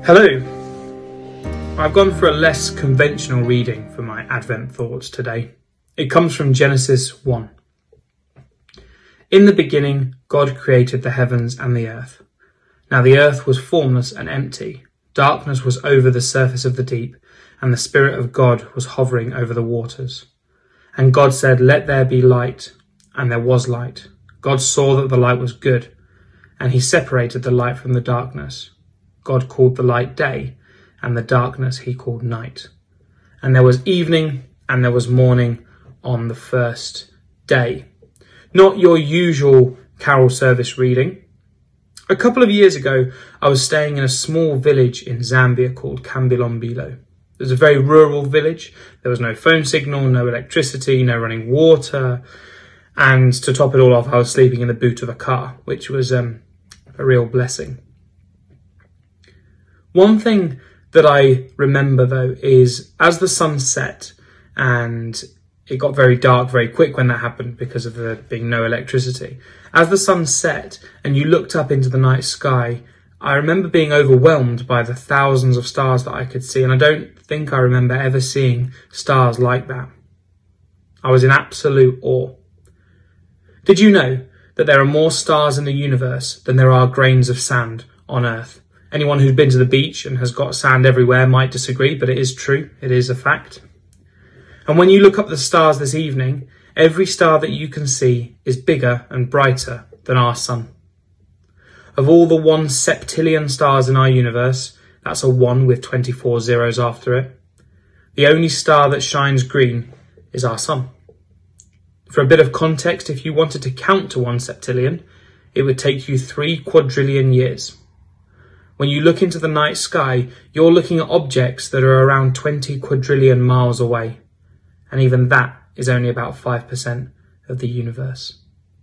Hello. I've gone for a less conventional reading for my Advent thoughts today. It comes from Genesis 1. In the beginning, God created the heavens and the earth. Now the earth was formless and empty. Darkness was over the surface of the deep, and the Spirit of God was hovering over the waters. And God said, "Let there be light," and there was light. God saw that the light was good, and he separated the light from the darkness. God called the light day, and the darkness he called night. And there was evening, and there was morning on the first day. Not your usual carol service reading. A couple of years ago, I was staying in a small village in Zambia called Kambilombilo. It was a very rural village. There was no phone signal, no electricity, no running water. And to top it all off, I was sleeping in the boot of a car, which was a real blessing. One thing that I remember, though, is as the sun set, and it got very dark very quick when that happened because of there being no electricity. As the sun set and you looked up into the night sky, I remember being overwhelmed by the thousands of stars that I could see, and I don't think I remember ever seeing stars like that. I was in absolute awe. Did you know that there are more stars in the universe than there are grains of sand on Earth? Anyone who's been to the beach and has got sand everywhere might disagree, but it is true. It is a fact. And when you look up the stars this evening, every star that you can see is bigger and brighter than our sun. Of all the 1 septillion stars in our universe, that's a 1 with 24 zeros after it. The only star that shines green is our sun. For a bit of context, if you wanted to count to 1 septillion, it would take you 3 quadrillion years. When you look into the night sky, you're looking at objects that are around 20 quadrillion miles away. And even that is only about 5% of the universe.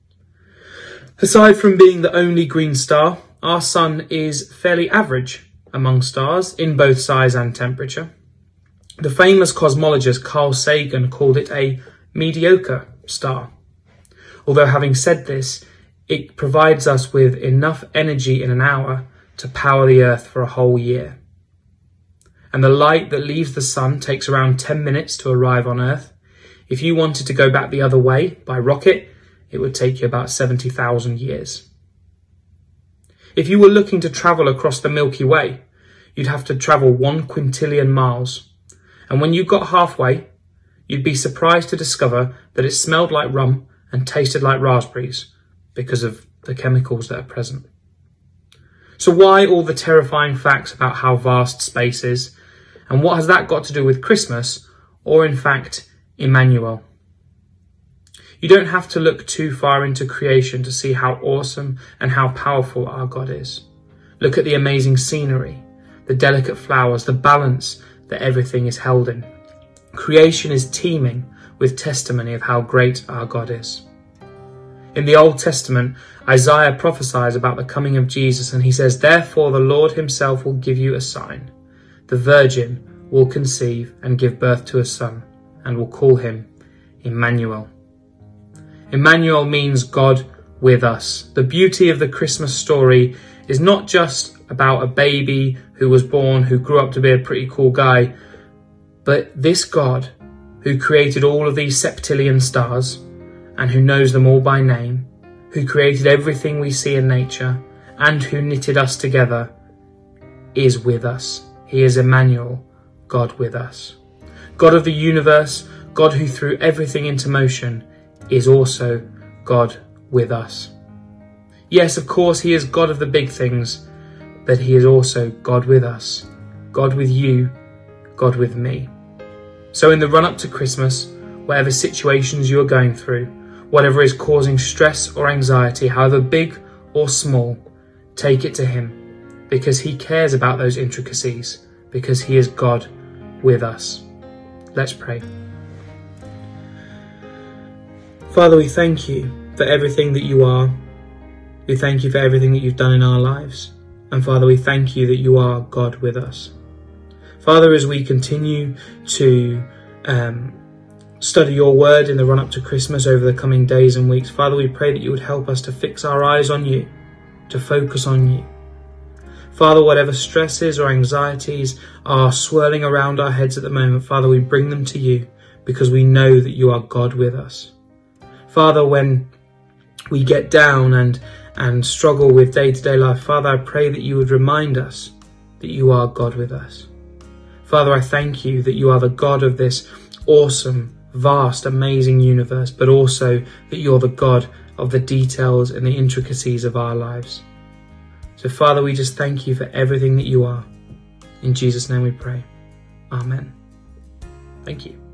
Aside from being the only green star, our sun is fairly average among stars in both size and temperature. The famous cosmologist Carl Sagan called it a mediocre star. Although having said this, it provides us with enough energy in an hour to power the Earth for a whole year. And the light that leaves the sun takes around 10 minutes to arrive on Earth. If you wanted to go back the other way by rocket, it would take you about 70,000 years. If you were looking to travel across the Milky Way, you'd have to travel 1 quintillion miles. And when you got halfway, you'd be surprised to discover that it smelled like rum and tasted like raspberries because of the chemicals that are present. So why all the terrifying facts about how vast space is? And what has that got to do with Christmas, or in fact, Emmanuel? You don't have to look too far into creation to see how awesome and how powerful our God is. Look at the amazing scenery, the delicate flowers, the balance that everything is held in. Creation is teeming with testimony of how great our God is. In the Old Testament, Isaiah prophesies about the coming of Jesus, and he says, "Therefore the Lord himself will give you a sign. The virgin will conceive and give birth to a son, and will call him Emmanuel." Emmanuel means God with us. The beauty of the Christmas story is not just about a baby who was born, who grew up to be a pretty cool guy, but this God who created all of these septillion stars and who knows them all by name, who created everything we see in nature and who knitted us together, is with us. He is Emmanuel, God with us. God of the universe, God who threw everything into motion, is also God with us. Yes, of course, he is God of the big things, but he is also God with us, God with you, God with me. So in the run-up to Christmas, whatever situations you are going through, whatever is causing stress or anxiety, however big or small, take it to him, because he cares about those intricacies, because he is God with us. Let's pray. Father, we thank you for everything that you are. We thank you for everything that you've done in our lives. And Father, we thank you that you are God with us. Father, as we continue to study your word in the run-up to Christmas over the coming days and weeks, Father, we pray that you would help us to fix our eyes on you, to focus on you. Father, whatever stresses or anxieties are swirling around our heads at the moment, Father, we bring them to you because we know that you are God with us. Father, when we get down and struggle with day-to-day life, Father, I pray that you would remind us that you are God with us. Father, I thank you that you are the God of this awesome, vast, amazing universe, but also that you're the God of the details and the intricacies of our lives. So Father, we just thank you for everything that you are. In Jesus' name we pray. Amen. Thank you.